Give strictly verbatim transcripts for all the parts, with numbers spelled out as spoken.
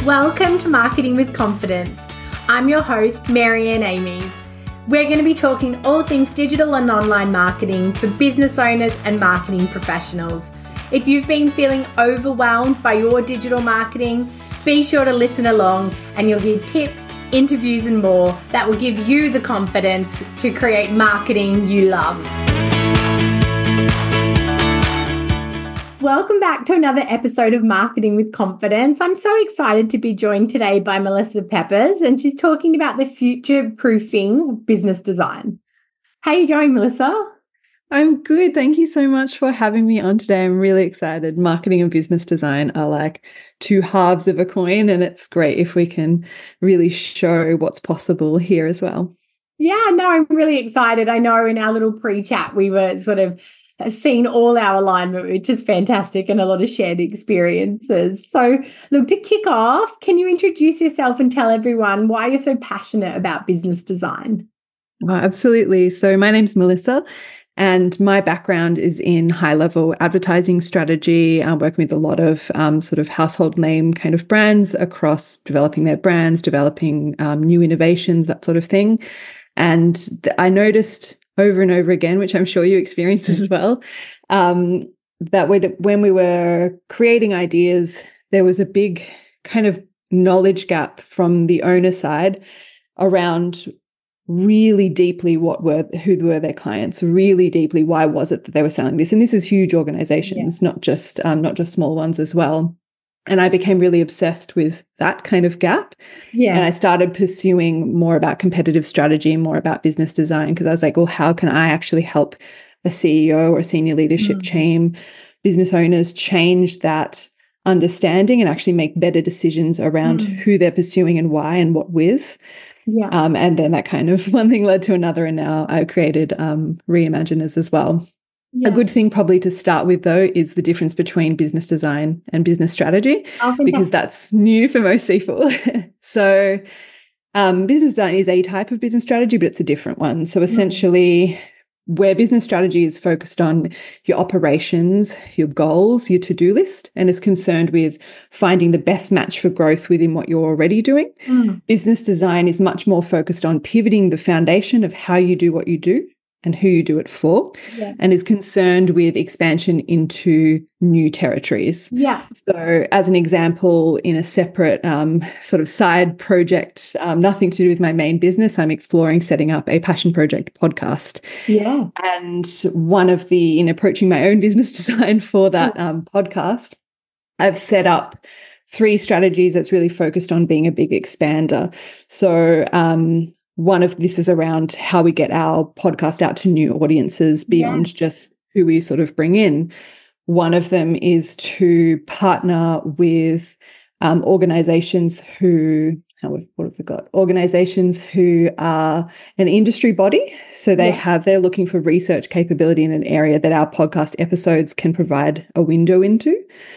Welcome to Marketing with Confidence. I'm your host, Marianne Amies. We're going to be talking all things digital and online marketing for business owners and marketing professionals. If you've been feeling overwhelmed by your digital marketing, be sure to listen along and you'll hear tips, interviews and more that will give you the confidence to create marketing you love. Welcome back to another episode of Marketing with Confidence. I'm so excited to be joined today by Melissa Peppers, and she's talking about the future-proofing business design. How are you going, Melissa? I'm good. Thank you so much for having me on today. I'm really excited. Marketing and business design are like two halves of a coin, and it's great if we can really show what's possible here as well. Yeah, no, I'm really excited. I know in our little pre-chat, we were sort of seen all our alignment, which is fantastic, and a lot of shared experiences. So look, to kick off, can you introduce yourself and tell everyone why you're so passionate about business design? Oh, absolutely. So my name's Melissa, and my background is in high-level advertising strategy. I'm working with a lot of um, sort of household name kind of brands across developing their brands, developing um, new innovations, that sort of thing. And th- I noticed over and over again, which I'm sure you experience as well, um, that when we were creating ideas, there was a big kind of knowledge gap from the owner side around really deeply what were, who were their clients, really deeply why was it that they were selling this. And this is huge organizations, yeah. not just um, not just small ones as well. And I became really obsessed with that kind of gap. Yeah. And I started pursuing more about competitive strategy, more about business design, because I was like, well, how can I actually help a C E O or a senior leadership mm. team, business owners change that understanding and actually make better decisions around mm. who they're pursuing and why and what with. Yeah. Um, and then that kind of one thing led to another. And now I created um, Reimaginers as well. Yeah. A good thing probably to start with, though, is the difference between business design and business strategy, oh, because that's new for most people. so um, business design is a type of business strategy, but it's a different one. So essentially, mm-hmm. where business strategy is focused on your operations, your goals, your to-do list, and is concerned with finding the best match for growth within what you're already doing. Mm. Business design is much more focused on pivoting the foundation of how you do what you do and who you do it for, yeah. and is concerned with expansion into new territories. Yeah. So as an example, in a separate um, sort of side project, um, nothing to do with my main business, I'm exploring setting up a passion project podcast. Yeah. And one of the, in approaching my own business design for that yeah. um, podcast, I've set up three strategies that's really focused on being a big expander. So, um, one of this is around how we get our podcast out to new audiences beyond yeah. just who we sort of bring in. One of them is to partner with um, organizations who, what have we got? Organizations who are an industry body. So they yeah. have, they're looking for research capability in an area that our podcast episodes can provide a window into.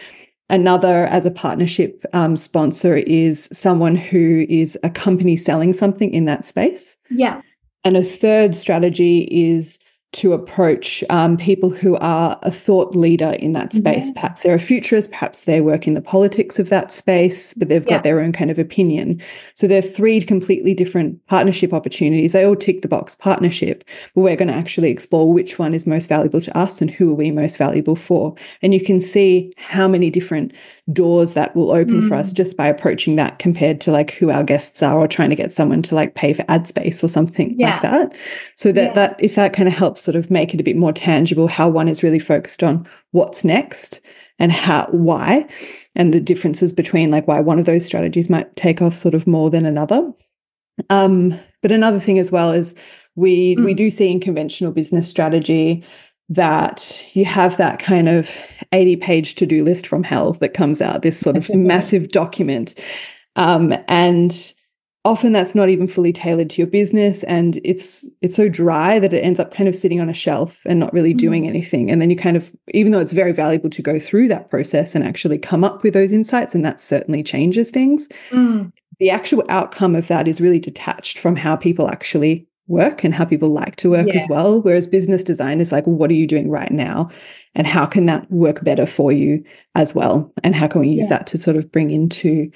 Another, as a partnership um, sponsor, is someone who is a company selling something in that space. Yeah. And a third strategy is to approach um, people who are a thought leader in that space. Yeah. Perhaps they're a futurist, perhaps they work in the politics of that space, but they've yeah. got their own kind of opinion. So they're three completely different partnership opportunities. They all tick the box partnership, but we're going to actually explore which one is most valuable to us and who are we most valuable for. And you can see how many different doors that will open mm. for us just by approaching that compared to like who our guests are or trying to get someone to like pay for ad space or something yeah. like that. So that, yeah. that if that kind of helps sort of make it a bit more tangible, how one is really focused on what's next and how, why, and the differences between like why one of those strategies might take off sort of more than another. Um, but another thing as well is we, mm. we do see in conventional business strategy that you have that kind of eighty page to-do list from hell that comes out, this sort of massive document. Um, and often that's not even fully tailored to your business, and it's it's so dry that it ends up kind of sitting on a shelf and not really doing mm. anything. And then you kind of, even though it's very valuable to go through that process and actually come up with those insights, and that certainly changes things, mm. the actual outcome of that is really detached from how people actually work and how people like to work yeah. as well. Whereas business design is like, well, what are you doing right now? And how can that work better for you as well? And how can we use yeah. that to sort of bring into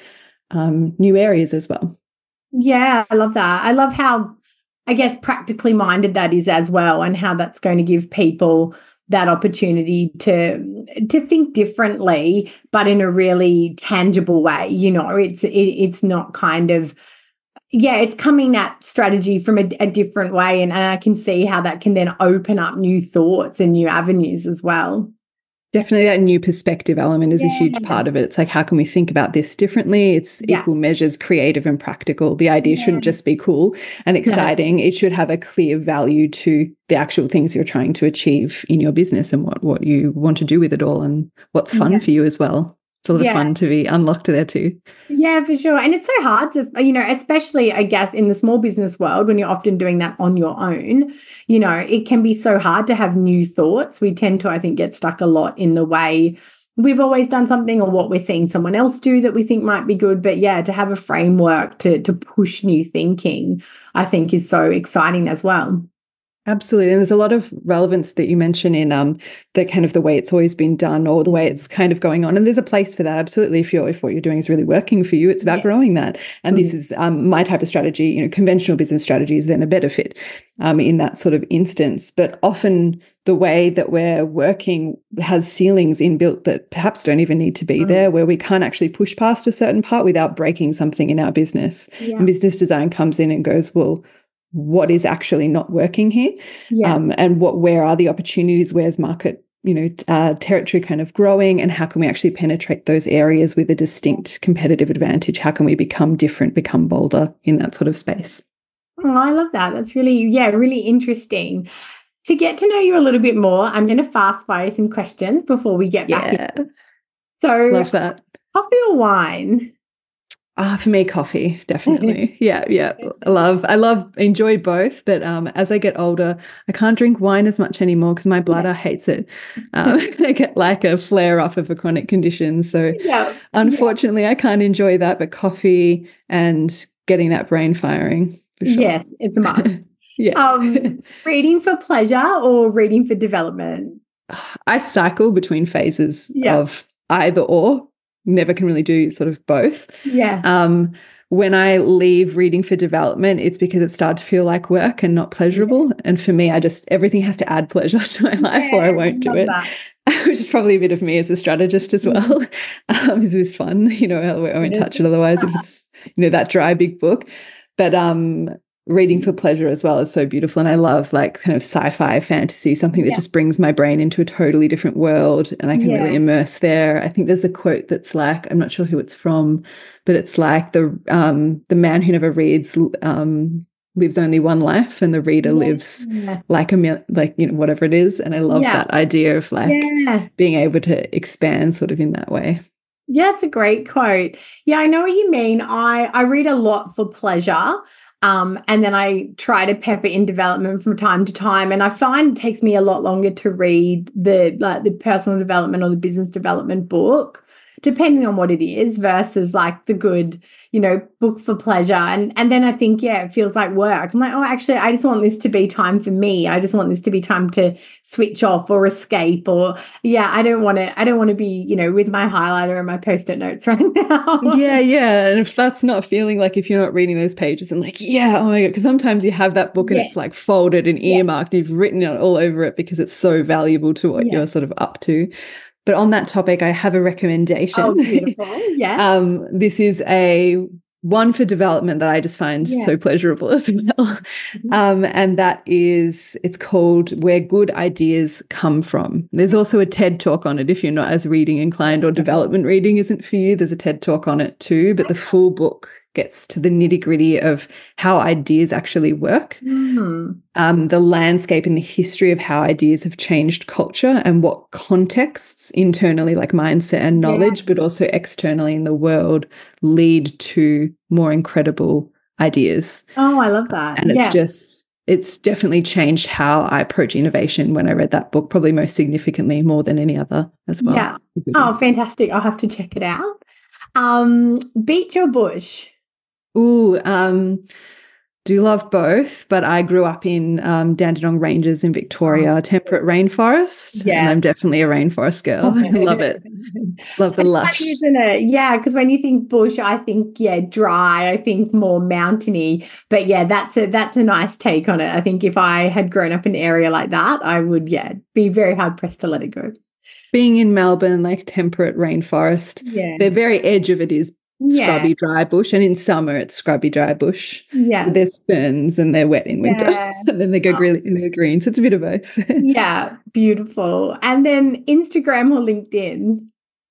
um, new areas as well. Yeah, I love that. I love how, I guess, practically minded that is as well, and how that's going to give people that opportunity to to think differently, but in a really tangible way. You know, it's it, it's not kind of, yeah, it's coming at strategy from a, a different way, and, and I can see how that can then open up new thoughts and new avenues as well. Definitely that new perspective element is yeah. a huge part of it. It's like, how can we think about this differently? It's yeah. equal measures, creative and practical. The idea yeah. shouldn't just be cool and exciting. Yeah. It should have a clear value to the actual things you're trying to achieve in your business and what, what you want to do with it all and what's fun yeah. for you as well. It's a lot yeah. of fun to be unlocked there too. Yeah, for sure. And it's so hard to, you know, especially, I guess, in the small business world, when you're often doing that on your own, you know, it can be so hard to have new thoughts. We tend to, I think, get stuck a lot in the way we've always done something or what we're seeing someone else do that we think might be good. But yeah, to have a framework to, to push new thinking, I think is so exciting as well. Absolutely. And there's a lot of relevance that you mention in um the kind of the way it's always been done or the way it's kind of going on. And there's a place for that. Absolutely. If you're if what you're doing is really working for you, it's about yeah. growing that. And mm-hmm. this is um my type of strategy, you know, conventional business strategy is then a better fit um in that sort of instance. But often the way that we're working has ceilings inbuilt that perhaps don't even need to be mm-hmm. there, where we can't actually push past a certain part without breaking something in our business. Yeah. And business design comes in and goes, well, what is actually not working here, yeah. um, and what where are the opportunities, where's market, you know, uh, territory kind of growing, and how can we actually penetrate those areas with a distinct competitive advantage? How can we become different, become bolder in that sort of space? Oh, I love that. That's really, yeah, really interesting. To get to know you a little bit more, I'm going to fast fire some questions before we get back yeah. in. So, love that. Coffee or wine? Ah, for me, coffee, definitely. yeah, yeah. I love, I love, enjoy both. But um, as I get older, I can't drink wine as much anymore because my bladder hates it. Um, I get like a flare up of a chronic condition. So yeah. unfortunately, yeah. I can't enjoy that. But coffee and getting that brain firing, for sure. Yes, it's a must. yeah. Um, reading for pleasure or reading for development? I cycle between phases yeah. of either or. Never can really do sort of both. Yeah. Um, when I leave reading for development, it's because it started to feel like work and not pleasurable. Yeah. And for me, I just, everything has to add pleasure to my life yeah, or I won't I do it, that. Which is probably a bit of me as a strategist as well. Mm-hmm. Um, is this fun? You know, I won't touch it otherwise if it's, you know, that dry big book. But um, reading for pleasure as well is so beautiful. And I love like kind of sci-fi fantasy, something that yeah. just brings my brain into a totally different world and I can yeah. really immerse there. I think there's a quote that's like, I'm not sure who it's from, but it's like the um, the man who never reads um, lives only one life and the reader yeah. lives yeah. like a mil- like, you know, whatever it is. And I love yeah. that idea of like yeah. being able to expand sort of in that way. Yeah, it's a great quote. Yeah, I know what you mean. I, I read a lot for pleasure. Um, and then I try to pepper in development from time to time. And I find it takes me a lot longer to read the like the personal development or the business development book, depending on what it is, versus like the good, you know, book for pleasure. And and then I think, yeah, it feels like work. I'm like, oh, actually, I just want this to be time for me. I just want this to be time to switch off or escape or, yeah, I don't want to, I don't want to be, you know, with my highlighter and my Post-it notes right now. yeah, yeah. And if that's not feeling like if you're not reading those pages and like, yeah, oh my God, because sometimes you have that book and yes. it's like folded and earmarked, yes. you've written it all over it because it's so valuable to what yes. you're sort of up to. But on that topic, I have a recommendation. Oh, beautiful. Yeah. um, this is a one for development that I just find yeah. so pleasurable as well. Mm-hmm. Um, and that is, it's called Where Good Ideas Come From. There's also a TED Talk on it if you're not as reading inclined or development reading isn't for you. There's a TED Talk on it too, but the full book gets to the nitty gritty of how ideas actually work, mm-hmm. um, the landscape and the history of how ideas have changed culture and what contexts internally, like mindset and knowledge, yeah. but also externally in the world lead to more incredible ideas. Oh, I love that. And yeah. it's just, it's definitely changed how I approach innovation when I read that book, probably most significantly more than any other as well. Yeah. Oh, fantastic. I'll have to check it out. Um, beach or bush? Ooh, um, do love both, but I grew up in um, Dandenong Ranges in Victoria, oh. temperate rainforest, yes. and I'm definitely a rainforest girl. I love it. Love the it's lush. Funny, isn't it? Yeah, because when you think bush, I think, yeah, dry, I think more mountainy. But yeah, that's a that's a nice take on it. I think if I had grown up in an area like that, I would, yeah, be very hard pressed to let it go. Being in Melbourne, like temperate rainforest, yeah. the very edge of it is scrubby yeah. dry bush, and in summer it's scrubby dry bush. Yeah, there's ferns and they're wet in winter, yeah. and then they go oh. green in the green. So it's a bit of both. Yeah, beautiful. And then Instagram or LinkedIn?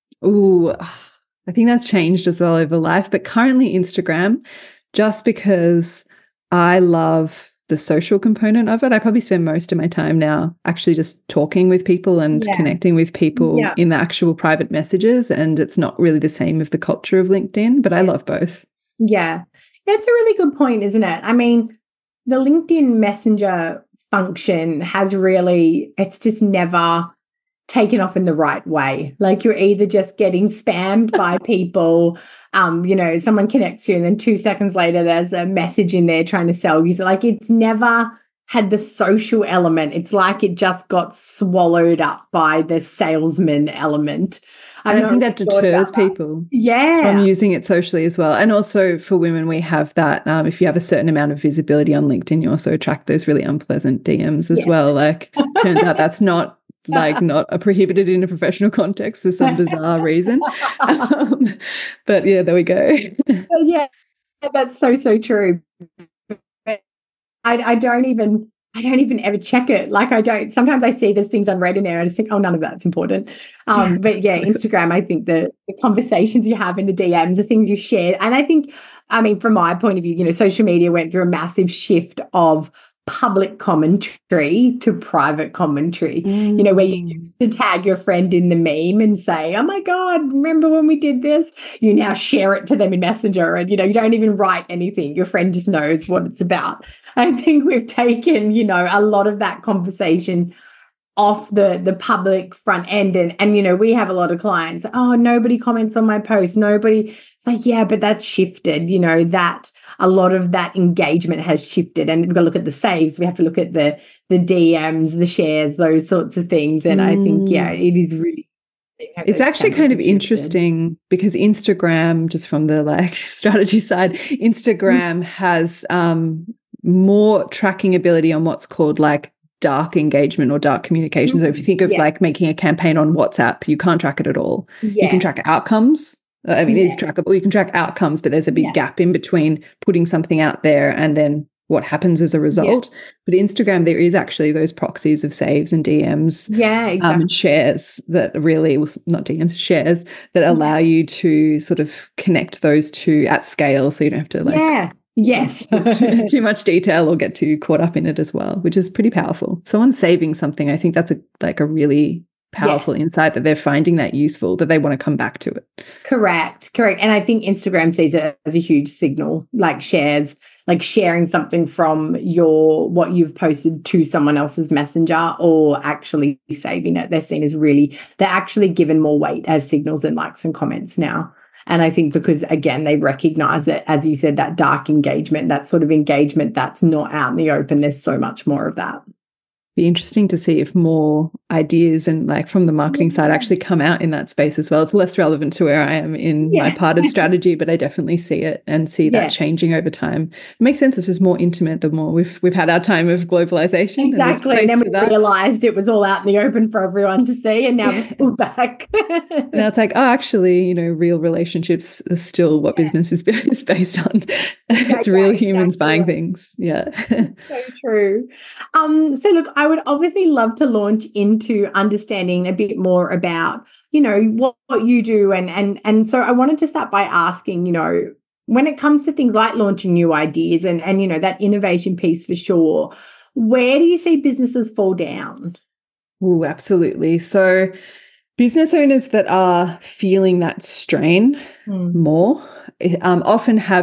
Oh, I think that's changed as well over life, but currently Instagram, just because I love the social component of it. I probably spend most of my time now actually just talking with people and yeah. connecting with people yeah. in the actual private messages, and it's not really the same with the culture of LinkedIn, but I love both. Yeah. That's a really good point, isn't it? I mean, the LinkedIn Messenger function has really, it's just never taken off in the right way. Like you're either just getting spammed by people, um, you know, someone connects to you and then two seconds later there's a message in there trying to sell you. So like it's never had the social element. It's like it just got swallowed up by the salesman element. I, I think that deters people yeah. from using it socially as well. And also for women, we have that. Um, if you have a certain amount of visibility on LinkedIn, you also attract those really unpleasant D Ms as yes. well. Like turns out that's not like not a prohibited in a professional context for some bizarre reason. Um, but yeah, there we go. Yeah, that's so, so true. I, I don't even, I don't even ever check it. Like I don't, sometimes I see there's things unread in there and I just think, oh, none of that's important. Um, but yeah, Instagram, I think the, the conversations you have in the D Ms, the things you share. And I think, I mean, from my point of view, you know, social media went through a massive shift of public commentary to private commentary, mm. you know, where you used to tag your friend in the meme and say, oh my God, remember when we did this? You now share it to them in Messenger and, you know, you don't even write anything. Your friend just knows what it's about. I think we've taken, you know, a lot of that conversation off the the public front end. And, and, you know, we have a lot of clients, oh, nobody comments on my post. Nobody. It's like, yeah, but that's shifted, you know, that a lot of that engagement has shifted. And we've got to look at the saves. We have to look at the the D Ms, the shares, those sorts of things. And mm. I think, yeah, it is really. It's actually kind of interesting because Instagram, just from the like strategy side, Instagram mm. has um, more tracking ability on what's called like dark engagement or dark communication. Mm-hmm. So if you think of yeah. like making a campaign on WhatsApp, you can't track it at all. Yeah. You can track outcomes. I mean, yeah. it is trackable. You can track outcomes, but there's a big yeah. gap in between putting something out there and then what happens as a result. Yeah. But Instagram, there is actually those proxies of saves and D Ms yeah, exactly. um, and shares that really, well, not D Ms, shares that allow yeah. you to sort of connect those two at scale so you don't have to like yeah. Yes. too, too much detail or get too caught up in it as well, which is pretty powerful. Someone saving something, I think that's a like a really powerful yes. insight that they're finding that useful, that they want to come back to it. Correct. Correct. And I think Instagram sees it as a huge signal, like shares, like sharing something from your, what you've posted to someone else's messenger or actually saving it. They're seen as really, they're actually given more weight as signals than likes and comments now. And I think because, again, they recognize that, as you said, that dark engagement, that sort of engagement that's not out in the open, there's so much more of that. Be interesting to see if more ideas and like from the marketing yeah. side actually come out in that space as well. It's less relevant to where I am in yeah. my part of strategy, but I definitely see it and see yeah. that changing over time. It makes sense. It's just more intimate the more we've we've had our time of globalization. Exactly. And, and then we that. realized it was all out in the open for everyone to see, and now we've pulled back. Now it's like, oh, actually, you know, real relationships are still what yeah. business is, is based on. It's okay, real humans exactly. buying things. Yeah. So true. Um, so look, I would obviously love to launch into understanding a bit more about, you know, what, what you do. And, and, and so I wanted to start by asking, you know, when it comes to things like launching new ideas and, and, you know, that innovation piece for sure, where do you see businesses fall down? Oh, absolutely. So business owners that are feeling that strain mm. more um, often have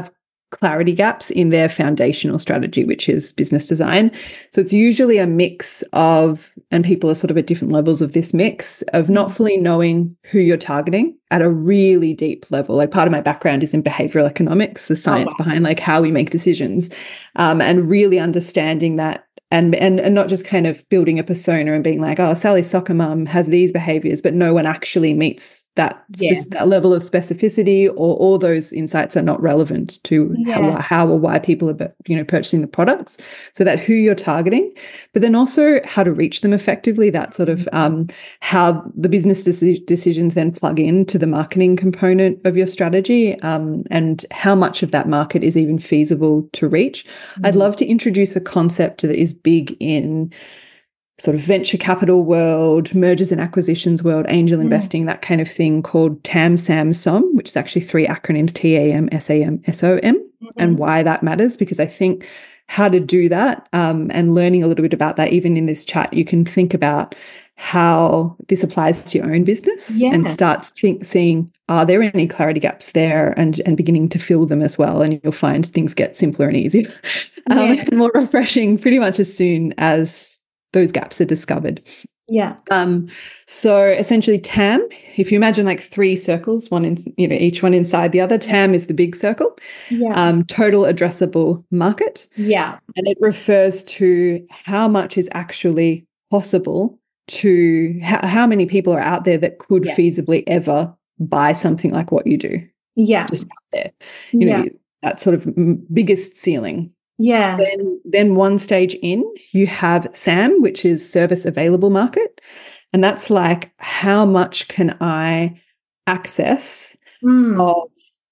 clarity gaps in their foundational strategy, which is business design. So it's usually a mix of, and people are sort of at different levels of this mix, of not fully knowing who you're targeting at a really deep level. Like part of my background is in behavioral economics, the science Oh, wow. behind like how we make decisions, um, and really understanding that. And, and and not just kind of building a persona and being like, oh, Sally's soccer mum has these behaviors, but no one actually meets that, Yeah. spe- that level of specificity, or all those insights are not relevant to Yeah. how, how or why people are, you know, purchasing the products. So that who you're targeting, but then also how to reach them effectively. That sort of um, how the business deci- decisions then plug into the marketing component of your strategy, um, and how much of that market is even feasible to reach. Mm-hmm. I'd love to introduce a concept that is big in sort of venture capital world, mergers and acquisitions world, angel mm. investing, that kind of thing, called TAM, SAM, SOM, which is actually three acronyms, T A M, S A M, S O M, mm-hmm. and why that matters, because I think how to do that, um, and learning a little bit about that, even in this chat, you can think about how this applies to your own business, yeah. and start think, seeing, are there any clarity gaps there, and, and beginning to fill them as well. And you'll find things get simpler and easier, um, yeah. and more refreshing pretty much as soon as those gaps are discovered. Yeah. Um, so essentially TAM, if you imagine like three circles, one in, you know, each one inside the other, TAM is the big circle. Yeah. Um, total addressable market. Yeah. And it refers to how much is actually possible to, how, how many people are out there that could yeah. feasibly ever buy something like what you do. Yeah. Just out there. You yeah. know, that sort of biggest ceiling. Yeah. Then, then one stage in, you have SAM, which is service available market. And that's like, how much can I access mm. of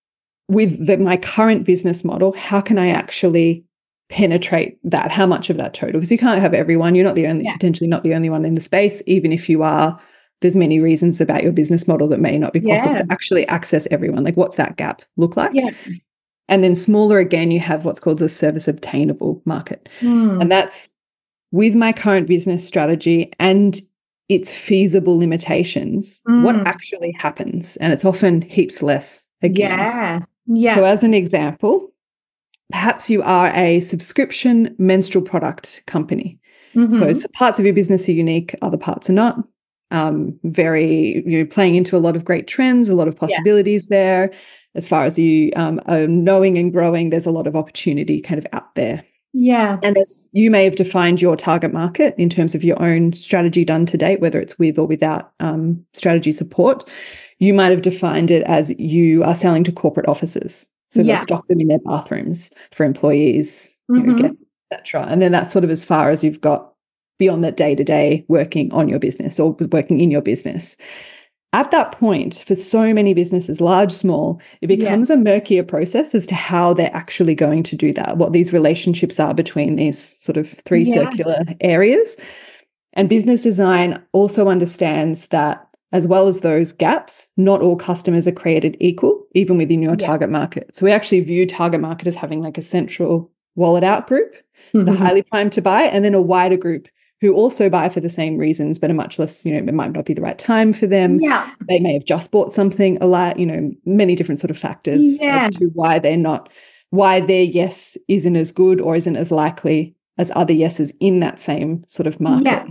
with the, my current business model? How can I actually penetrate that? How much of that total? Because you can't have everyone. You're not the only, yeah. potentially not the only one in the space. Even if you are, there's many reasons about your business model that may not be possible yeah. to actually access everyone. Like, what's that gap look like? Yeah. And then smaller again, you have what's called the service obtainable market. Mm. And that's with my current business strategy and its feasible limitations, mm. what actually happens? And it's often heaps less again. Yeah. Yeah. So as an example, perhaps you are a subscription menstrual product company. Mm-hmm. So, so parts of your business are unique, other parts are not. Um, very, you know, playing into a lot of great trends, a lot of possibilities yeah. there. As far as you um, are knowing and growing, there's a lot of opportunity kind of out there. Yeah. And as you may have defined your target market in terms of your own strategy done to date, whether it's with or without um, strategy support, you might have defined it as you are selling to corporate offices. So yeah. they'll stock them in their bathrooms for employees, mm-hmm. you know, guests, et cetera. And then that's sort of as far as you've got beyond that day-to-day working on your business or working in your business. At that point, for so many businesses, large, small, it becomes yeah. a murkier process as to how they're actually going to do that, what these relationships are between these sort of three yeah. circular areas. And business design also understands that, as well as those gaps, not all customers are created equal, even within your yeah. target market. So we actually view target market as having like a central wallet out group mm-hmm. that are highly primed to buy, and then a wider group who also buy for the same reasons, but are much less, you know, it might not be the right time for them. Yeah. They may have just bought something a lot, you know, many different sort of factors yeah. as to why they're not, why their yes isn't as good or isn't as likely as other yeses in that same sort of market. Yeah.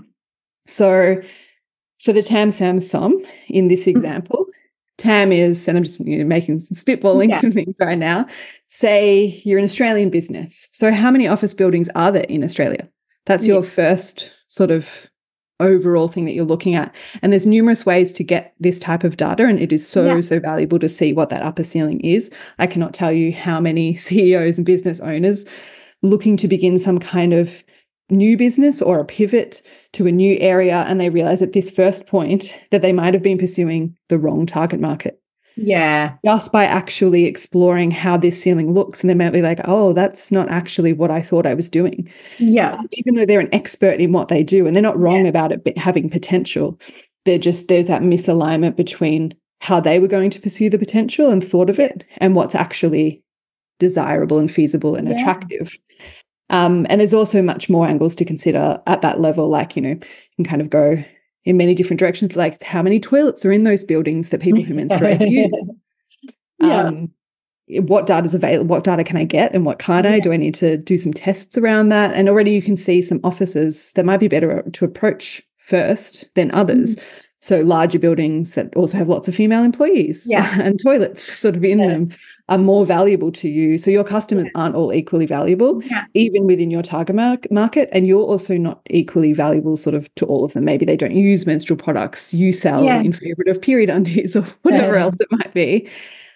So for the TAM, SAM, SOM in this example, mm-hmm. TAM is, and I'm just you know, making some spitballing yeah. some things right now, say you're an Australian business. So how many office buildings are there in Australia? That's yeah. your first sort of overall thing that you're looking at. And there's numerous ways to get this type of data, and it is so, yeah. so valuable to see what that upper ceiling is. I cannot tell you how many C E Os and business owners looking to begin some kind of new business or a pivot to a new area, and they realize at this first point that they might have been pursuing the wrong target market. Yeah. Just by actually exploring how this ceiling looks. And they might be like, oh, that's not actually what I thought I was doing. Yeah. Even though they're an expert in what they do, and they're not wrong yeah. about it having potential. They're just, there's that misalignment between how they were going to pursue the potential and thought of it and what's actually desirable and feasible and yeah. attractive. Um, and there's also much more angles to consider at that level. Like, you know, you can kind of go in many different directions, like how many toilets are in those buildings that people who menstruate use. Yeah. Um, what data is available, what data can I get and what can't Yeah. I? Do I need to do some tests around that? And already you can see some offices that might be better to approach first than others. Mm. So larger buildings that also have lots of female employees yeah. and toilets sort of in yeah. them are more valuable to you. So your customers yeah. aren't all equally valuable, yeah. even within your target market. And you're also not equally valuable sort of to all of them. Maybe they don't use menstrual products. You sell yeah. in favour of period undies or whatever yeah. else it might be.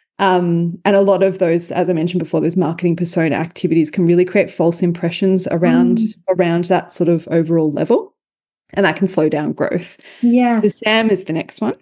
Um, and a lot of those, as I mentioned before, those marketing persona activities can really create false impressions around, mm. around that sort of overall level. And that can slow down growth. Yeah. So SAM is the next one,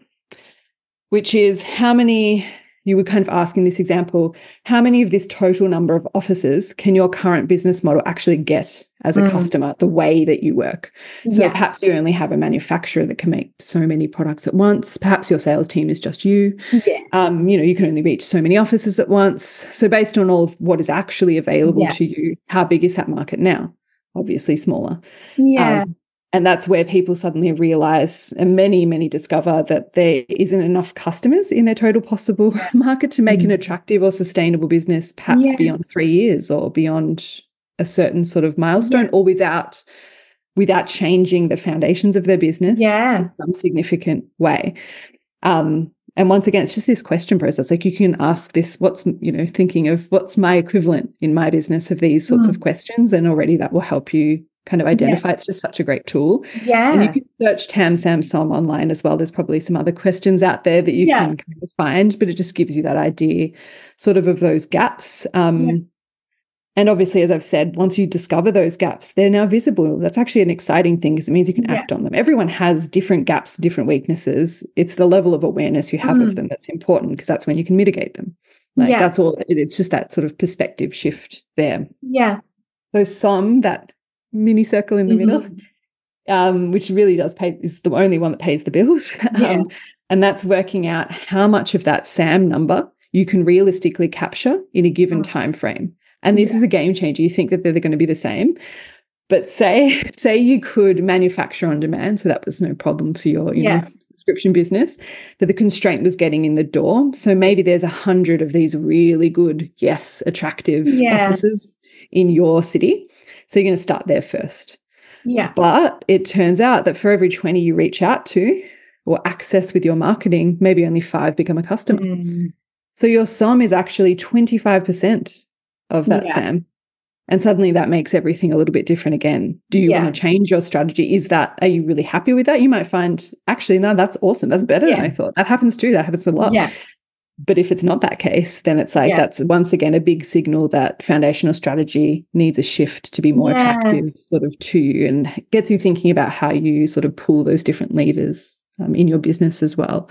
which is how many, you were kind of asking this example, how many of this total number of offices can your current business model actually get as a mm. customer, the way that you work? So yeah. perhaps you only have a manufacturer that can make so many products at once. Perhaps your sales team is just you. Yeah. Um, you know, you can only reach so many offices at once. So based on all of what is actually available yeah. to you, how big is that market now? Obviously smaller. Yeah. Um, And that's where people suddenly realize, and many, many discover, that there isn't enough customers in their total possible yeah. market to make mm. an attractive or sustainable business, perhaps yeah. beyond three years or beyond a certain sort of milestone, yeah. or without without changing the foundations of their business yeah. in some significant way. Um, and once again, it's just this question process. Like you can ask this, what's, you know, thinking of what's my equivalent in my business of these sorts mm. of questions, and already that will help you kind of identify. Yeah. It's just such a great tool. Yeah. And you can search TAM, SAM, SOM online as well. There's probably some other questions out there that you yeah. can kind of find, but it just gives you that idea sort of of those gaps. Um, yeah. And obviously, as I've said, once you discover those gaps, they're now visible. That's actually an exciting thing because it means you can yeah. act on them. Everyone has different gaps, different weaknesses. It's the level of awareness you have mm. of them that's important, because that's when you can mitigate them. Like yeah. that's all. It, it's just that sort of perspective shift there. Yeah. So SOM, that mini circle in the mm-hmm. middle, um, which really does pay, is the only one that pays the bills. Yeah. um, and that's working out how much of that SAM number you can realistically capture in a given oh. time frame. And this yeah. is a game changer. You think that they're going to be the same, but say say you could manufacture on demand, so that was no problem for your you yeah. know subscription business, but the constraint was getting in the door. So maybe there's a hundred of these really good, yes, attractive yeah. offices in your city. So you're going to start there first. Yeah. But it turns out that for every twenty you reach out to or access with your marketing, maybe only five become a customer. Mm. So your SOM is actually twenty-five percent of that yeah. SAM. And suddenly that makes everything a little bit different again. Do you yeah. want to change your strategy? Is that, are you really happy with that? You might find, actually, no, that's awesome. That's better yeah. than I thought. That happens too. That happens a lot. Yeah. But if it's not that case, then it's like, yeah. that's once again a big signal that foundational strategy needs a shift to be more yeah. attractive sort of to you, and gets you thinking about how you sort of pull those different levers um, in your business as well.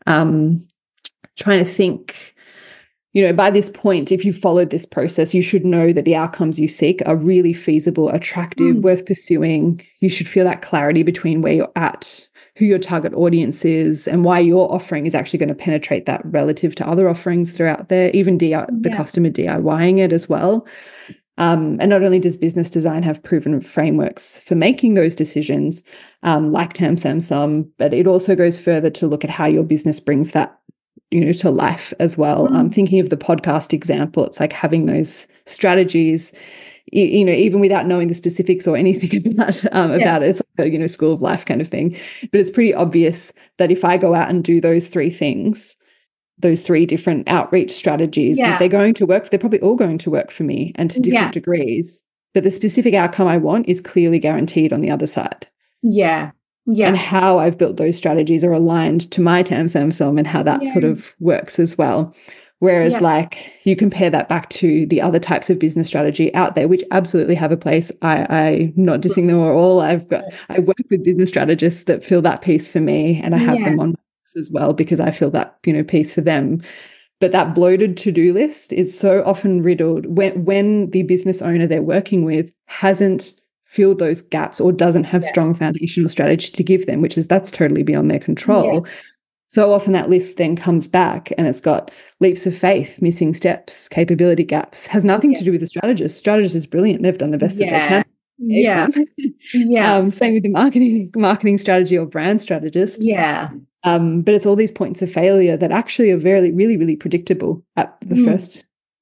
Um, trying to think, you know, by this point, if you've followed this process, you should know that the outcomes you seek are really feasible, attractive, mm. worth pursuing. You should feel that clarity between where you're at, who your target audience is, and why your offering is actually going to penetrate that relative to other offerings that are out there, even D I Y, the yeah. customer DIYing it as well. Um, and not only does business design have proven frameworks for making those decisions, um, like TAM, SAM, SOM, but it also goes further to look at how your business brings that, you know, to life as well. Mm. Um, thinking of the podcast example, it's like having those strategies, you, you know, even without knowing the specifics or anything about, um, yeah. about it. It's like a, you know, school of life kind of thing. But it's pretty obvious that if I go out and do those three things, those three different outreach strategies, yeah. they're going to work. They're probably all going to work for me and to different yeah. degrees. But the specific outcome I want is clearly guaranteed on the other side. Yeah. Yeah. And how I've built those strategies are aligned to my TAM, SAM, SOM and how that yeah. sort of works as well. Whereas yeah. like you compare that back to the other types of business strategy out there, which absolutely have a place. I, I'm not dissing them at all. I've got, I work with business strategists that fill that piece for me, and I have yeah. them on my list as well because I feel that, you know, piece for them. But that bloated to-do list is so often riddled when, when the business owner they're working with hasn't filled those gaps or doesn't have yeah. strong foundational strategy to give them, which is that's totally beyond their control. Yeah. So often that list then comes back and it's got leaps of faith, missing steps, capability gaps, has nothing yeah. to do with the strategist. Strategist is brilliant. They've done the best yeah. that they can. Yeah. yeah. Um, same with the marketing, marketing strategy or brand strategist. Yeah. Um, but it's all these points of failure that actually are very, really, really predictable at the mm. first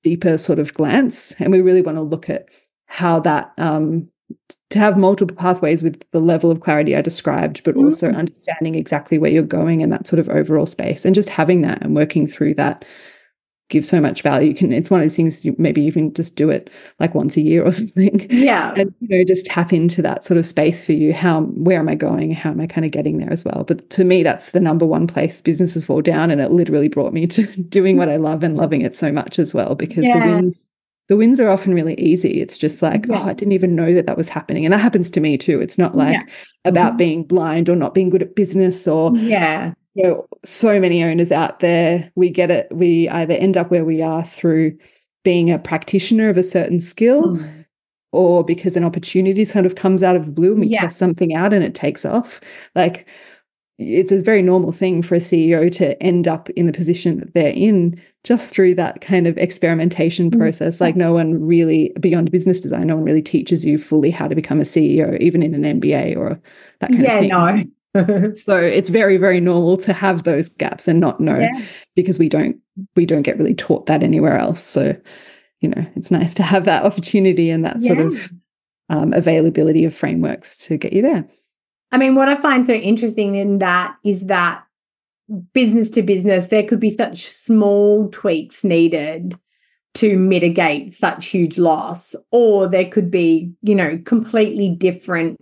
deeper sort of glance. And we really want to look at how that, um, to have multiple pathways with the level of clarity I described, but also Mm. understanding exactly where you're going in that sort of overall space, and just having that and working through that gives so much value. You can, it's one of those things, you maybe even just do it like once a year or something. Yeah. And, you know, just tap into that sort of space for you. How, where am I going? How am I kind of getting there as well? But to me, that's the number one place businesses fall down. And it literally brought me to doing what I love and loving it so much as well, because Yeah. the wins, the wins are often really easy. It's just like, Yeah. oh, I didn't even know that that was happening. And that happens to me too. It's not like Yeah. about Mhm. being blind or not being good at business or, Yeah. you know, so many owners out there, we get it. We either end up where we are through being a practitioner of a certain skill, Mm. or because an opportunity sort of comes out of the blue and we Yeah. test something out and it takes off. Like, it's a very normal thing for a C E O to end up in the position that they're in just through that kind of experimentation Mm. process. Like, no one really, beyond business design, no one really teaches you fully how to become a C E O, even in an M B A or that kind Yeah, of thing. no. So it's very, very normal to have those gaps and not know, Yeah. because we don't we don't get really taught that anywhere else. So, you know, it's nice to have that opportunity and that sort Yeah. of um, availability of frameworks to get you there. I mean, what I find so interesting in that is that business to business, there could be such small tweaks needed to mitigate such huge loss, or there could be, you know, completely different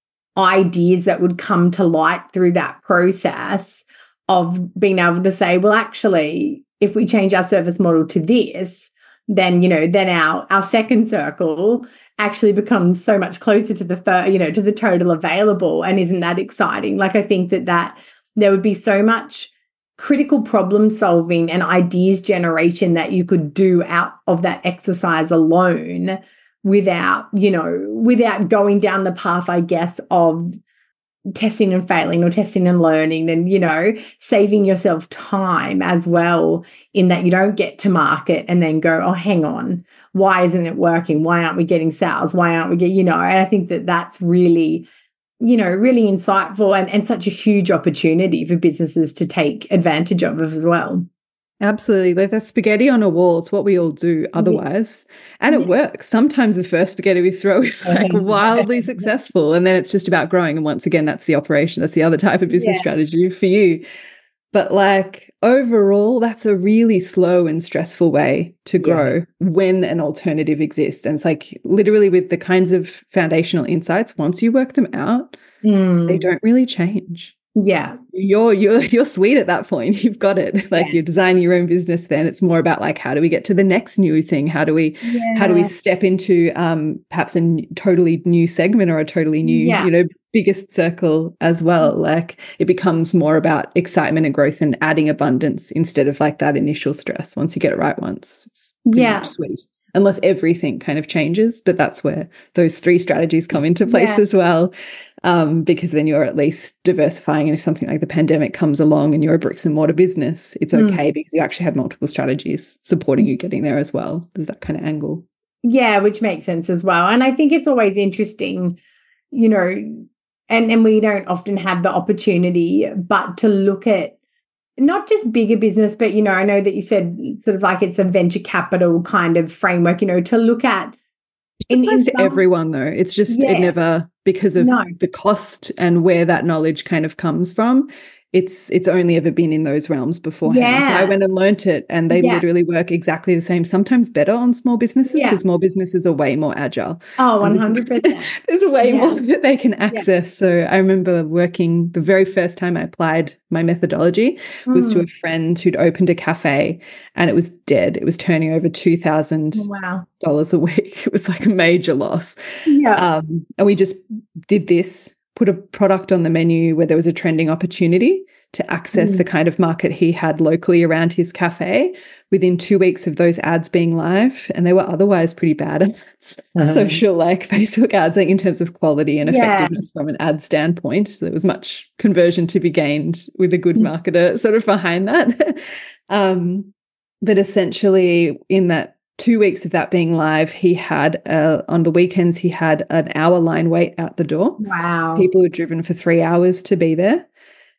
ideas that would come to light through that process of being able to say, well, actually, if we change our service model to this, then, you know, then our our second circle actually becomes so much closer to the fir- you know, to the total available. And isn't that exciting? Like, I think that that there would be so much critical problem solving and ideas generation that you could do out of that exercise alone, without, you know, without going down the path, I guess, of testing and failing or testing and learning, and, you know, saving yourself time as well, in that you don't get to market and then go, oh, hang on, why isn't it working? Why aren't we getting sales? Why aren't we getting, you know, and I think that that's really, you know, really insightful and, and such a huge opportunity for businesses to take advantage of as well. Absolutely. Like, that's spaghetti on a wall. It's what we all do otherwise. And it Yeah. works. Sometimes the first spaghetti we throw is like wildly successful. And then it's just about growing. And once again, that's the operation. That's the other type of business Yeah. strategy for you. But like, overall, that's a really slow and stressful way to grow Yeah. when an alternative exists. And it's like, literally, with the kinds of foundational insights, once you work them out, Mm. they don't really change. Yeah. You're you're you're sweet at that point. You've got it. Like, Yeah. you're designing your own business. Then it's more about like, how do we get to the next new thing? How do we Yeah. how do we step into um perhaps a n- totally new segment or a totally new, Yeah. you know, biggest circle as well. Like, it becomes more about excitement and growth and adding abundance instead of like that initial stress. Once you get it right once, it's pretty Yeah. much sweet. Unless everything kind of changes, but that's where those three strategies come into place Yeah. as well. Um, because then you're at least diversifying. And if something like the pandemic comes along and you're a bricks and mortar business, it's Mm. okay because you actually have multiple strategies supporting you getting there as well. There's that kind of angle. Yeah, which makes sense as well. And I think it's always interesting, you know, and, and we don't often have the opportunity, but to look at not just bigger business, but, you know, I know that you said sort of like it's a venture capital kind of framework, you know, to look at. It In, applies in to some, everyone, though. It's just, it Yeah. never, because of No. the cost and where that knowledge kind of comes from, it's it's only ever been in those realms beforehand. So I Yeah. went and learnt it, and they Yeah. literally work exactly the same, sometimes better on small businesses, Yeah. because small businesses are way more agile. Oh, And one there's- hundred percent. There's way Yeah. more that they can access. So I remember working, the very first time I applied my methodology was to Mm. a friend who'd opened a cafe, and it was dead. It was turning over two thousand Wow. dollars a week. It was like a major loss. Yeah. Um, and we just did this, put a product on the menu where there was a trending opportunity to access Mm. the kind of market he had locally around his cafe within two weeks of those ads being live. And they were otherwise pretty bad at Uh-huh. social, like Facebook ads, like in terms of quality and Yeah. effectiveness from an ad standpoint. There was much conversion to be gained with a good Mm. marketer sort of behind that. um, but essentially, in that two weeks of that being live, he had, uh, on the weekends, he had an hour line wait out the door. Wow. People had driven for three hours to be there.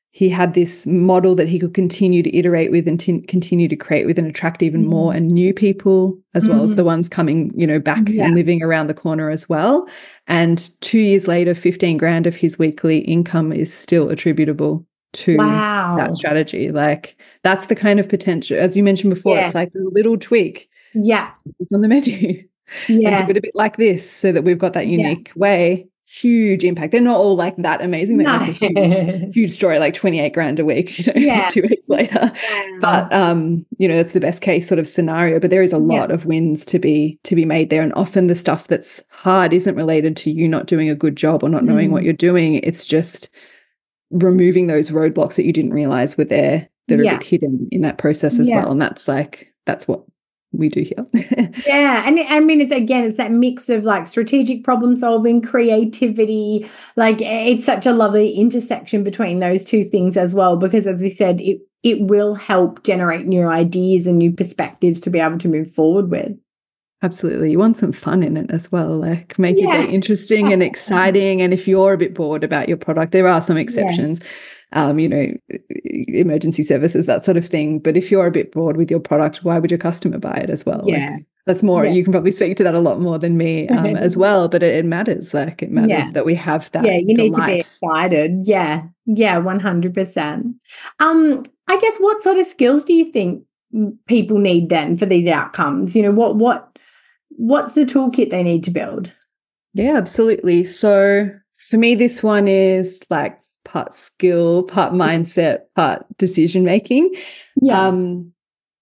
he had this model that he could continue to iterate with and t- continue to create with and attract even mm-hmm. more and new people, as mm-hmm. well as the ones coming, you know, back yeah. and living around the corner as well. And two years later, fifteen grand of his weekly income is still attributable to wow. that strategy. Like, that's the kind of potential, as you mentioned before, yeah. it's like a little tweak. Yeah. It's on the menu. Yeah. And do it a bit like this so that we've got that unique yeah. way. Huge impact. They're not all like that amazing. No. That's a huge, huge story, like twenty-eight grand a week, you know, yeah. two weeks later. Wow. But, um, you know, that's the best case sort of scenario. But there is a lot yeah. of wins to be to be made there. And often the stuff that's hard isn't related to you not doing a good job or not knowing mm. what you're doing. It's just removing those roadblocks that you didn't realize were there that are yeah. a bit hidden in that process as yeah. well. And that's like, that's what we do here. yeah. And I mean, it's again, it's that mix of like strategic problem solving, creativity, like it's such a lovely intersection between those two things as well, because as we said, it, it will help generate new ideas and new perspectives to be able to move forward with. Absolutely. You want some fun in it as well, like make yeah. it interesting and exciting. And if you're a bit bored about your product, there are some exceptions. Yeah. Um, you know, emergency services, that sort of thing. But if you're a bit bored with your product, why would your customer buy it as well? Yeah. Like, that's more, yeah. you can probably speak to that a lot more than me um, as well, but it, it matters. Like it matters yeah. that we have that. Yeah, you delight. need to be excited. Yeah. Yeah, one hundred percent. Um, I guess what sort of skills do you think people need then for these outcomes? You know, what, what, what's the toolkit they need to build? Yeah, absolutely. So for me, this one is like, part skill, part mindset, part decision making. Yeah. Um,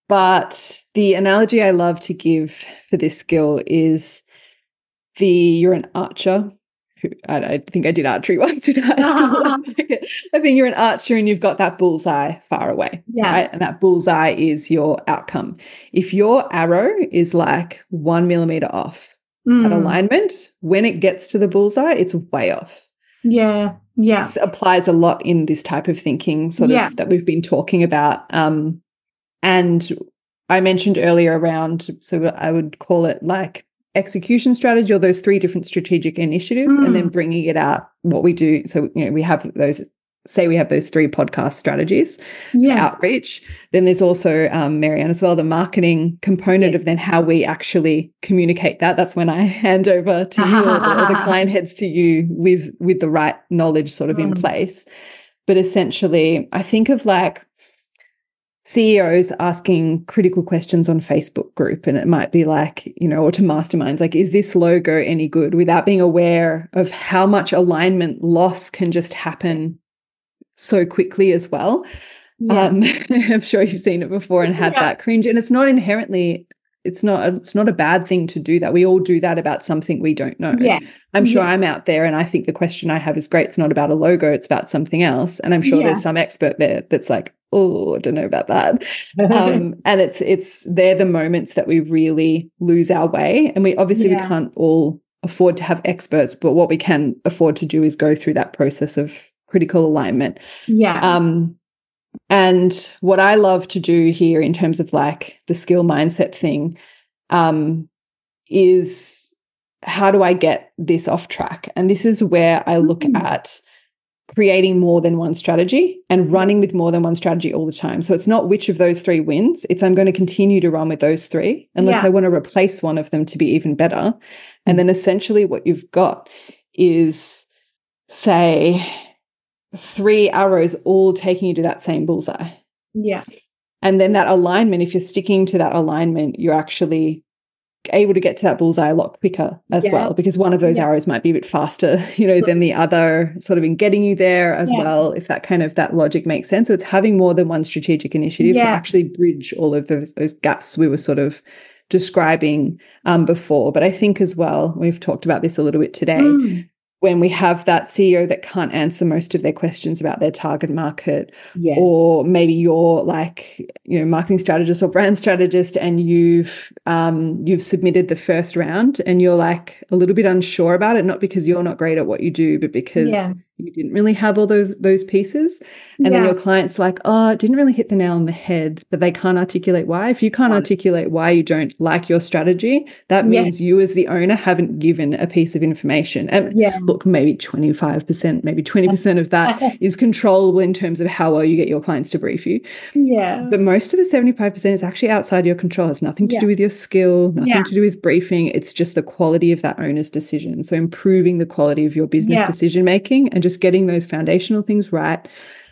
but the analogy I love to give for this skill is the you're an archer. Who, I, I think I did archery once in high school. I think you're an archer and you've got that bullseye far away. Yeah. Right? And that bullseye is your outcome. If your arrow is like one millimeter off mm. at alignment, when it gets to the bullseye, it's way off. Yeah. Yeah. This applies a lot in this type of thinking sort yeah. of that we've been talking about. Um, and I mentioned earlier around, so I would call it like execution strategy, or those three different strategic initiatives, mm. and then bringing it out what we do. So, you know, we have those, say we have those three podcast strategies yeah. for outreach. Then there's also, um, Marianne as well, the marketing component yeah. of then how we actually communicate that. That's when I hand over to you or, the, or the client heads to you with, with the right knowledge sort of mm. in place. But essentially, I think of like C E Os asking critical questions on Facebook group, and it might be like, you know, or to masterminds, like, is this logo any good, without being aware of how much alignment loss can just happen so quickly as well. Yeah. Um, I'm sure you've seen it before and had yeah. that cringe. And it's not inherently, it's not, it's not a bad thing to do that. We all do that about something we don't know. Yeah. I'm sure yeah. I'm out there and I think the question I have is great. It's not about a logo, it's about something else. And I'm sure yeah. there's some expert there that's like, oh, I don't know about that. um, and it's, it's, they're the moments that we really lose our way. And we obviously yeah. we can't all afford to have experts, but what we can afford to do is go through that process of critical alignment. Yeah. Um, and what I love to do here in terms of like the skill mindset thing um, is how do I get this off track? And this is where I look mm-hmm. at creating more than one strategy and running with more than one strategy all the time. So it's not which of those three wins. It's I'm going to continue to run with those three unless yeah. I want to replace one of them to be even better. Mm-hmm. And then essentially what you've got is, say, three arrows all taking you to that same bullseye. Yeah. And then that alignment, if you're sticking to that alignment, you're actually able to get to that bullseye a lot quicker as yeah. well, because one of those yeah. arrows might be a bit faster, you know, than the other, sort of in getting you there as yeah. well, if that kind of, that logic makes sense. So it's having more than one strategic initiative yeah. to actually bridge all of those, those gaps we were sort of describing um, before. But I think as well, we've talked about this a little bit today, mm. when we have that C E O that can't answer most of their questions about their target market, yeah. or maybe you're like, you know, marketing strategist or brand strategist, and you've um, you've submitted the first round and you're like a little bit unsure about it, not because you're not great at what you do, but because yeah. you didn't really have all those those pieces. And yeah. then your client's like, oh, it didn't really hit the nail on the head, but they can't articulate why. If you can't articulate why you don't like your strategy, that yeah. means you as the owner haven't given a piece of information. And yeah. look, maybe twenty-five percent, maybe twenty percent of that is controllable in terms of how well you get your clients to brief you. Yeah. But most of the seventy-five percent is actually outside your control. It has nothing to yeah. do with your skill, nothing yeah. to do with briefing. It's just the quality of that owner's decision. So improving the quality of your business yeah. decision making and just getting those foundational things right.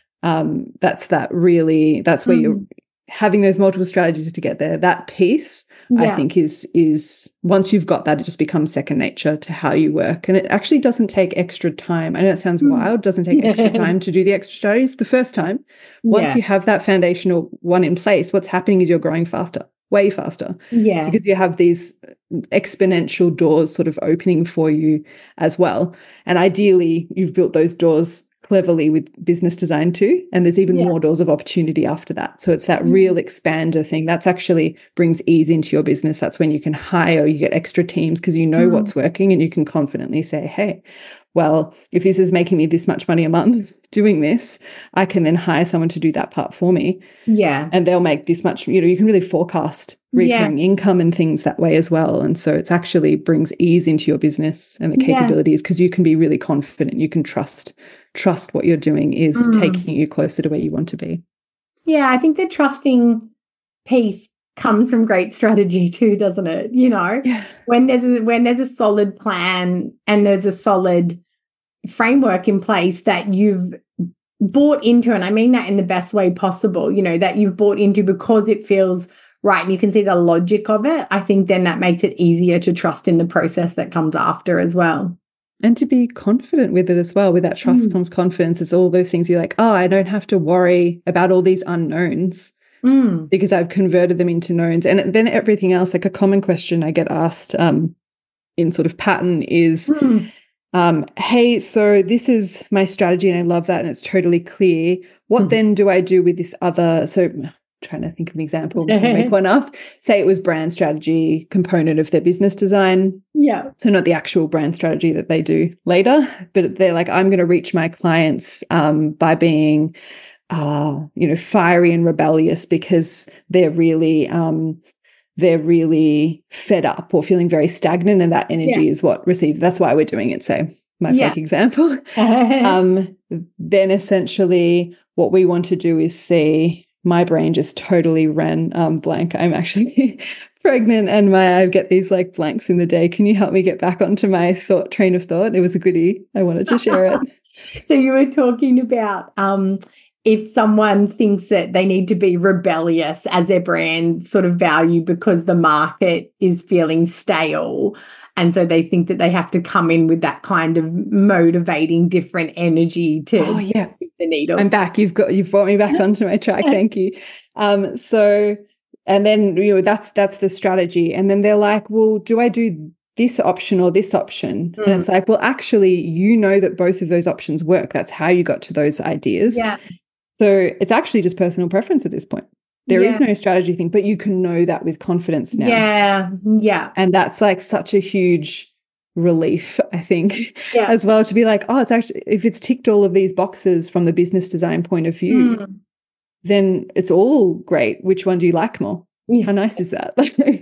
Um, that's that really, that's where mm. you're having those multiple strategies to get there. That piece, yeah. I think, is, is once you've got that, it just becomes second nature to how you work. And it actually doesn't take extra time. I know it sounds mm. wild, doesn't take extra time to do the extra strategies the first time. Once yeah. you have that foundational one in place, what's happening is you're growing faster, way faster. Yeah. Because you have these exponential doors sort of opening for you as well. And ideally, you've built those doors cleverly with business design too, and there's even yeah. more doors of opportunity after that. So it's that mm-hmm. real expander thing that's actually brings ease into your business. That's when you can hire, you get extra teams because you know mm-hmm. what's working, and you can confidently say, hey, well, if this is making me this much money a month doing this, I can then hire someone to do that part for me. Yeah. And they'll make this much, you know, you can really forecast recurring yeah. income and things that way as well. And so it's actually brings ease into your business and the capabilities because yeah. you can be really confident. You can trust, trust what you're doing is mm. taking you closer to where you want to be. Yeah, I think the trusting piece comes from great strategy too, doesn't it? You know, yeah. when there's a, when there's a solid plan and there's a solid framework in place that you've bought into, and I mean that in the best way possible, you know, that you've bought into because it feels right and you can see the logic of it, I think then that makes it easier to trust in the process that comes after as well. And to be confident with it as well. With that trust mm. comes confidence. It's all those things you're like, oh, I don't have to worry about all these unknowns mm. because I've converted them into knowns. And then everything else, like a common question I get asked um, in sort of pattern is, mm. Um, hey, so this is my strategy and I love that and it's totally clear. What mm-hmm. then do I do with this other? So I'm trying to think of an example, make one up. Say it was brand strategy component of their business design. Yeah. So not the actual brand strategy that they do later, but they're like, I'm going to reach my clients um, by being, uh, you know, fiery and rebellious because they're really um, they're really fed up or feeling very stagnant, and that energy yeah. is what receives. That's why we're doing it. So my yeah. fake example. um, then essentially what we want to do is see, my brain just totally ran um, blank. I'm actually pregnant and my I get these like blanks in the day. Can you help me get back onto my thought train of thought? It was a goodie. I wanted to share it. So you were talking about um, if someone thinks that they need to be rebellious as their brand sort of value because the market is feeling stale, and so they think that they have to come in with that kind of motivating different energy to oh, yeah. move the needle. I'm back. You've got you've brought me back onto my track. Thank you. Um, so and then you know that's that's the strategy. And then they're like, well, do I do this option or this option? Mm. And it's like, well, actually, you know that both of those options work. That's how you got to those ideas. Yeah. So it's actually just personal preference at this point. There yeah. is no strategy thing, but you can know that with confidence now. Yeah, yeah. And that's like such a huge relief, I think, yeah. as well, to be like, oh, it's actually, if it's ticked all of these boxes from the business design point of view, mm. then it's all great. Which one do you like more? Yeah. How nice is that?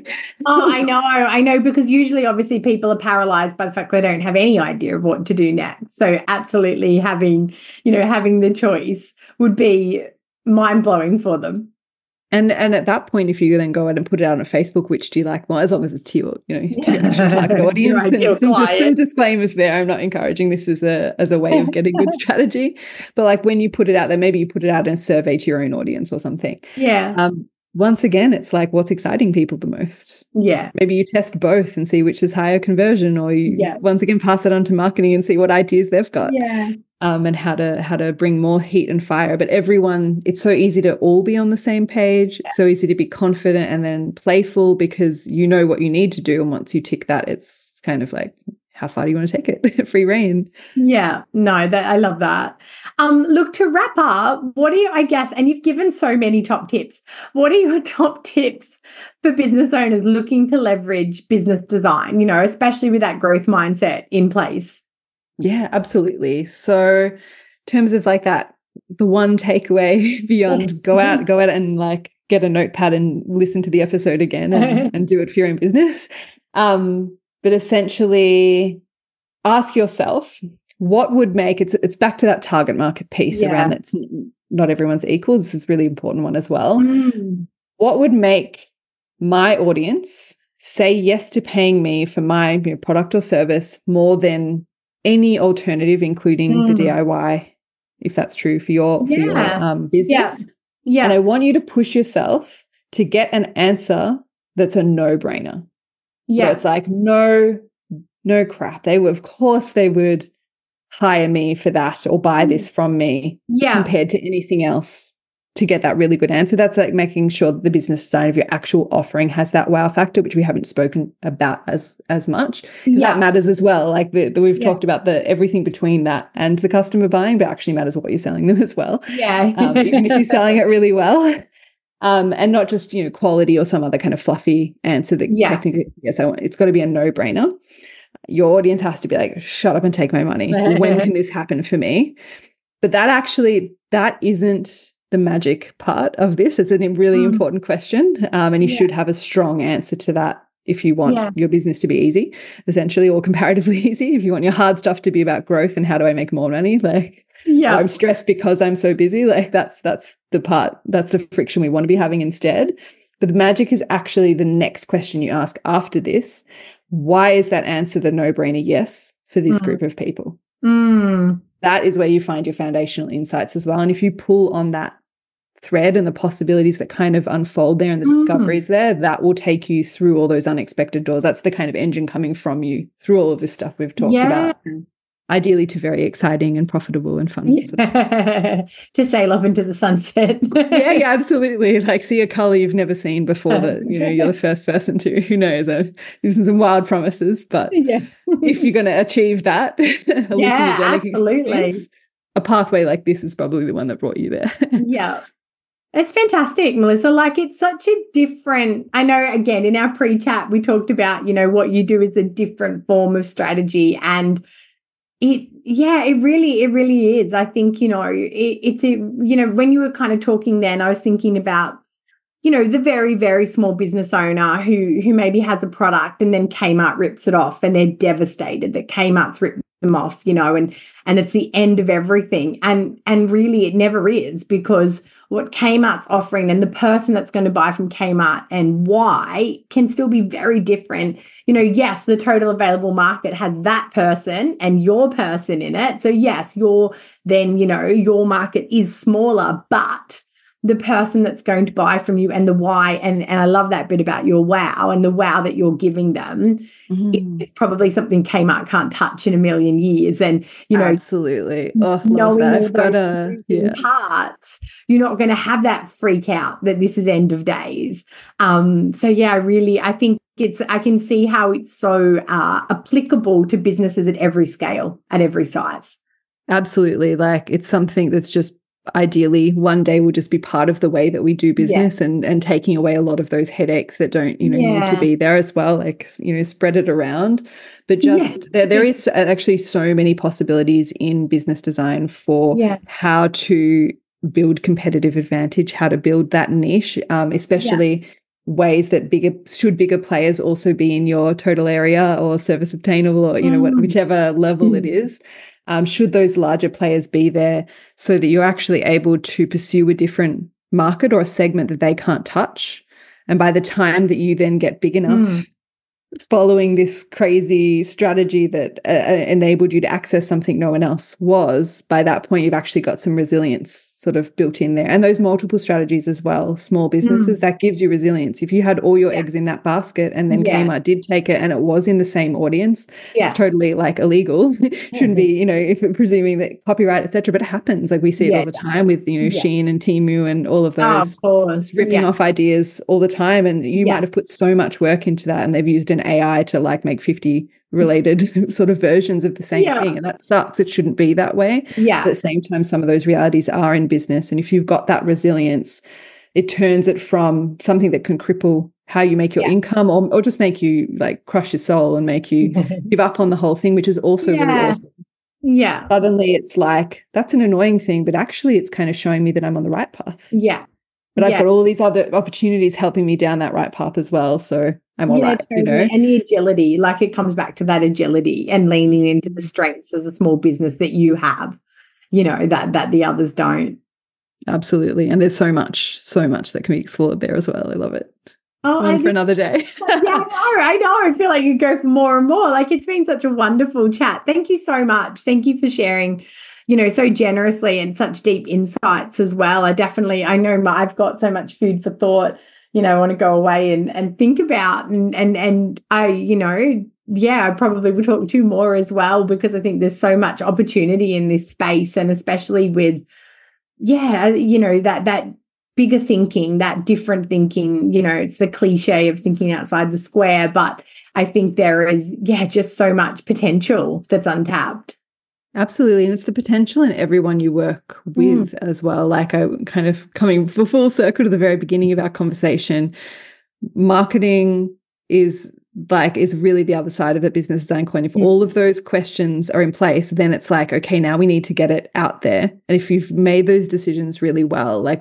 Oh, I know. I know, because usually obviously people are paralyzed by the fact they don't have any idea of what to do next. So absolutely having, you know, having the choice would be mind-blowing for them. And and at that point, if you then go out and put it out on Facebook, which do you like more, as long as it's to your, you know, to your actual target audience. And some, just, some disclaimers there. I'm not encouraging this as a as a way of getting good strategy. But like when you put it out there, maybe you put it out in a survey to your own audience or something. Yeah. Um, once again, it's like what's exciting people the most. Yeah. Maybe you test both and see which is higher conversion, or you yeah. once again pass it on to marketing and see what ideas they've got. Yeah. Um, and how to how to bring more heat and fire. But everyone, it's so easy to all be on the same page. Yeah. It's so easy to be confident and then playful because you know what you need to do. And once you tick that, it's kind of like, how far do you want to take it? Free reign. Yeah, no, that I love that. Um, look, to wrap up, what are you, I guess, and you've given so many top tips, what are your top tips for business owners looking to leverage business design, you know, especially with that growth mindset in place? Yeah, absolutely. So in terms of like that, the one takeaway beyond go out, go out and like get a notepad and listen to the episode again and, and do it for your own business. Um, but essentially ask yourself what would make it's it's back to that target market piece Yeah. around that's not everyone's equal. This is a really important one as well. Mm. What would make my audience say yes to paying me for my you know, product or service more than any alternative, including Mm. the D I Y, if that's true for your Yeah. for your um, business? Yeah. Yeah. And I want you to push yourself to get an answer that's a no-brainer. Yeah. Where it's like, no, no crap. They would, of course, they would hire me for that or buy this from me Yeah. compared to anything else to get that really good answer. That's like making sure that the business design of your actual offering has that wow factor, which we haven't spoken about as as much. Yeah. That matters as well. Like the, the we've Yeah. talked about the everything between that and the customer buying, but actually matters what you're selling them as well. Yeah. um, even if you're selling it really well. Um, and not just, you know, quality or some other kind of fluffy answer that Yeah. technically, yes, I want, it's got to be a no-brainer. Your audience has to be like, shut up and take my money. When can this happen for me? But that actually, that isn't the magic part of this. It's a really Mm. important question. Um, and you Yeah. should have a strong answer to that if you want Yeah. your business to be easy, essentially, or comparatively easy. If you want your hard stuff to be about growth and how do I make more money, like, Yeah. or I'm stressed because I'm so busy, like that's that's the part, that's the friction we want to be having instead. But the magic is actually the next question you ask after this. Why is that answer the no-brainer yes for this Mm. group of people? Mm. That is where you find your foundational insights as well. And if you pull on that thread and the possibilities that kind of unfold there and the Mm. discoveries there, that will take you through all those unexpected doors. That's the kind of engine coming from you through all of this stuff we've talked Yeah. about. Ideally to very exciting and profitable and fun. Yeah. To sail off into the sunset. yeah, yeah, absolutely. Like see a color you've never seen before that, you know, you're the first person to, who knows, uh, these are some wild promises, but Yeah. if you're going to achieve that, Yeah, hallucinogenic absolutely. experience, a pathway like this is probably the one that brought you there. Yeah. It's fantastic, Melissa. Like it's such a different, I know again, in our pre-chat, we talked about, you know, what you do is a different form of strategy and It, yeah, it really, it really is. I think, you know, it, it's, a, you know, when you were kind of talking then, I was thinking about, you know, the very, very small business owner who, who maybe has a product and then Kmart rips it off and they're devastated that Kmart's ripped them off, you know, and, and it's the end of everything. And, and really it never is, because what Kmart's offering and the person that's going to buy from Kmart and why can still be very different. You know, yes, the total available market has that person and your person in it. So yes, your then, you know, your market is smaller, but the person that's going to buy from you and the why, and, and I love that bit about your wow and the wow that you're giving them Mm. is probably something Kmart can't touch in a million years. And, you know, absolutely. Oh, love knowing that. all I've got those a, moving yeah. parts, you're not going to have that freak out that this is end of days. Um, so yeah, I really, I think it's, I can see how it's so uh, applicable to businesses at every scale, at every size. Absolutely. Like it's something that's just ideally one day will just be part of the way that we do business yeah. and and taking away a lot of those headaches that don't, you know, yeah. need to be there as well. Like, you know, spread it around. But just yeah. there, there is actually so many possibilities in business design for yeah. how to build competitive advantage, how to build that niche, um, especially yeah. ways that bigger should bigger players also be in your total area or service obtainable or, you know, mm. whichever level mm. it is. Um, should those larger players be there so that you're actually able to pursue a different market or a segment that they can't touch? And by the time that you then get big enough, mm. following this crazy strategy that uh, enabled you to access something no one else was, by that point, you've actually got some resilience sort of built in there. And those multiple strategies as well, small businesses, mm. that gives you resilience. If you had all your yeah. eggs in that basket and then yeah. Kmart did take it and it was in the same audience, yeah. it's totally like illegal. Shouldn't be, you know, if presuming that copyright, et cetera, but it happens. Like we see yeah. it all the time with, you know, yeah. Shein and Temu and all of those oh, of course. ripping yeah. off ideas all the time. And you yeah. might have put so much work into that and they've used an A I to like make fifty related sort of versions of the same yeah. thing. And that sucks. It shouldn't be that way. Yeah. But at the same time, some of those realities are in business. And if you've got that resilience, it turns it from something that can cripple how you make your yeah. income or, or just make you like crush your soul and make you give up on the whole thing, which is also yeah. really awful. Yeah. Suddenly it's like, that's an annoying thing, but actually it's kind of showing me that I'm on the right path. Yeah. But yeah. I've got all these other opportunities helping me down that right path as well. So I'm all yeah, right, totally. you know. And the agility, like it comes back to that agility and leaning into the strengths as a small business that you have, you know, that that the others don't. Absolutely. And there's so much, so much that can be explored there as well. I love it. Oh, One I for think, another day. yeah, I know, I know. I feel like you go for more and more. Like it's been such a wonderful chat. Thank you so much. Thank you for sharing, you know, so generously and such deep insights as well. I definitely, I know my, I've got so much food for thought, you know, I want to go away and and think about and and and I, you know, yeah, I probably will talk to you more as well, because I think there's so much opportunity in this space, and especially with, yeah, you know, that that bigger thinking, that different thinking, you know, it's the cliche of thinking outside the square, but I think there is, yeah, just so much potential that's untapped. Absolutely. And it's the potential in everyone you work with mm. as well. Like I kind of coming full circle to the very beginning of our conversation, marketing is like is really the other side of the business design coin. If mm. all of those questions are in place, then it's like, okay, now we need to get it out there. And if you've made those decisions really well, like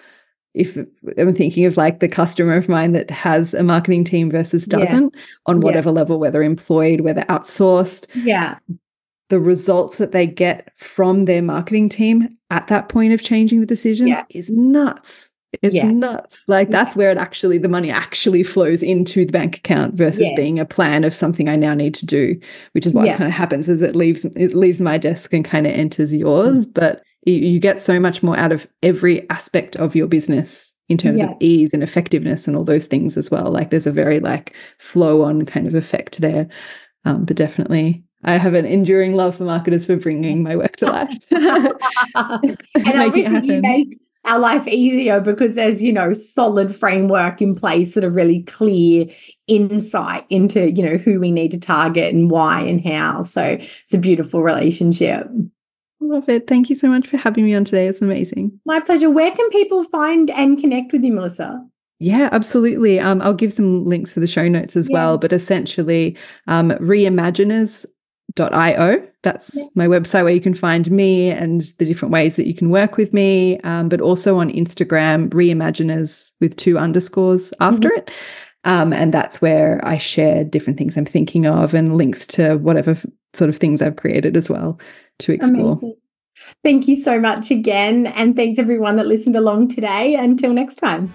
if I'm thinking of like the customer of mine that has a marketing team versus doesn't, yeah. on whatever yeah. level, whether employed, whether outsourced, yeah, the results that they get from their marketing team at that point of changing the decisions yeah. is nuts. It's yeah. nuts. Like that's yeah. where it actually, the money actually flows into the bank account versus yeah. being a plan of something I now need to do, which is what yeah. kind of happens is it leaves, it leaves my desk and kind of enters yours. Mm. But you, you get so much more out of every aspect of your business in terms yeah. of ease and effectiveness and all those things as well. Like there's a very like flow on kind of effect there. Um, but definitely I have an enduring love for marketers for bringing my work to life. And obviously you make our life easier because there's, you know, solid framework in place, sort of really clear insight into, you know, who we need to target and why and how. So it's a beautiful relationship. Love it. Thank you so much for having me on today. It's amazing. My pleasure. Where can people find and connect with you, Melissa? Yeah, absolutely. Um, I'll give some links for the show notes as yeah. well, but essentially um, reimaginers dot io. That's yeah. my website where you can find me and the different ways that you can work with me, um, but also on Instagram, reimaginers with two underscores after mm-hmm. it. Um, and that's where I share different things I'm thinking of and links to whatever f- sort of things I've created as well to explore. Amazing. Thank you so much again. And thanks everyone that listened along today. Until next time.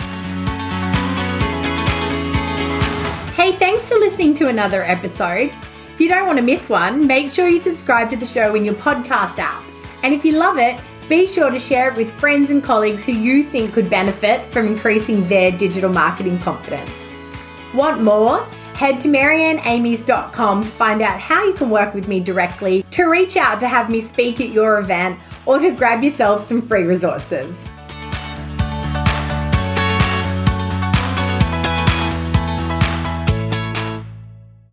Hey, thanks for listening to another episode. If you don't want to miss one, make sure you subscribe to the show in your podcast app. And if you love it, be sure to share it with friends and colleagues who you think could benefit from increasing their digital marketing confidence. Want more? Head to marianne amies dot com to find out how you can work with me directly, to reach out to have me speak at your event, or to grab yourself some free resources.